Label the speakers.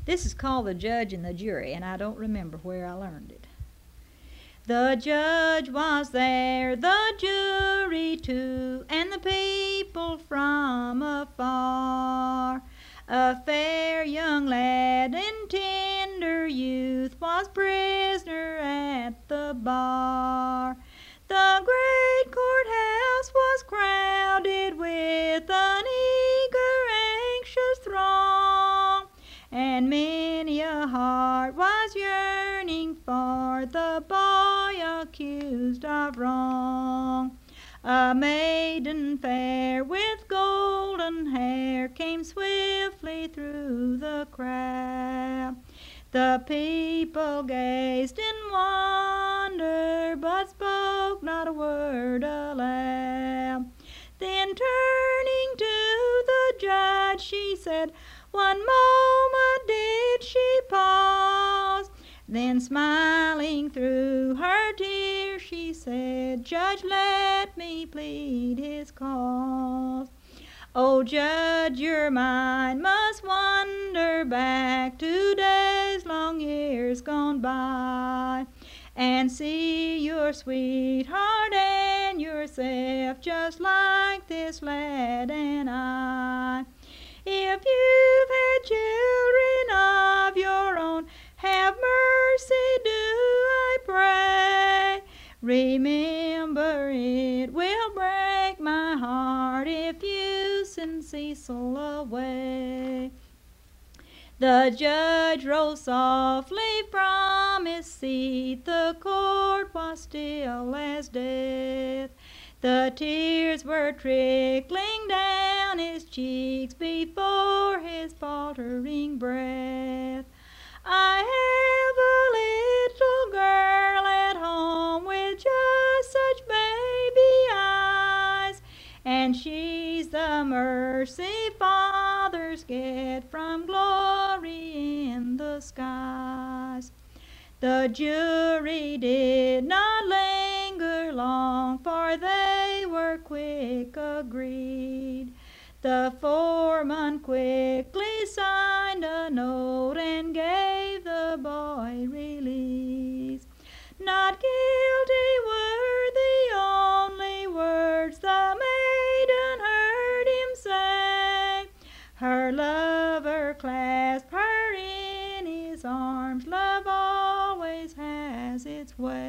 Speaker 1: This is called The Judge and the Jury, and I don't remember where I learned it. The judge was there, the jury too, and the people from afar. A fair young lad in tender youth was prisoner at the bar. The great courthouse was crowded with an eager, anxious throng, and many a heart was yearning for the boy accused of wrong. A maiden fair with golden hair came swiftly through the crowd. The people gazed in wonder, but spoke not a word aloud. Then turning to the judge, she said, "One moment did she pause." Then smiling through her tears, she said, "Judge, let me plead his cause." "O Judge, your mind must wander back to days long years gone by, and see your sweetheart and yourself just like this lad and I. If you've had children of your own, have mercy, do I pray. Remember, it will break my heart if you send Cecil away." The judge rose softly from his seat. The court was still as death. The tears were trickling down his cheeks before his faltering breath. "I have a little girl at home with just such baby eyes, and she's the mercy fathers get from glory in the skies." The jury did not linger long, for they were quick agreed. The foreman quickly signed a note and gave the boy release. "Not guilty" were the only words the maiden heard him say. Her lover clasped her in his arms. Love always has its way.